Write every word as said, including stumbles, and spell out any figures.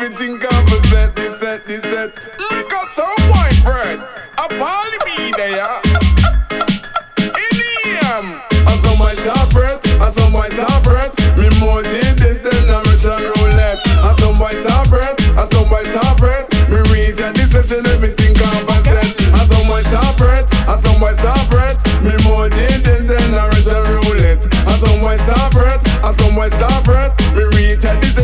everything composite, this set, this set. Look at some white bread. A poly me there. Idiom. I saw my separate, I saw my separate. Me more did it than a Russian roulette. I saw my separate, I saw my separate. Me reach at this session, everything composite. I saw my separate, I saw my separate. Me more did it than a Russian roulette. I saw my separate, I saw my separate. Me reach at this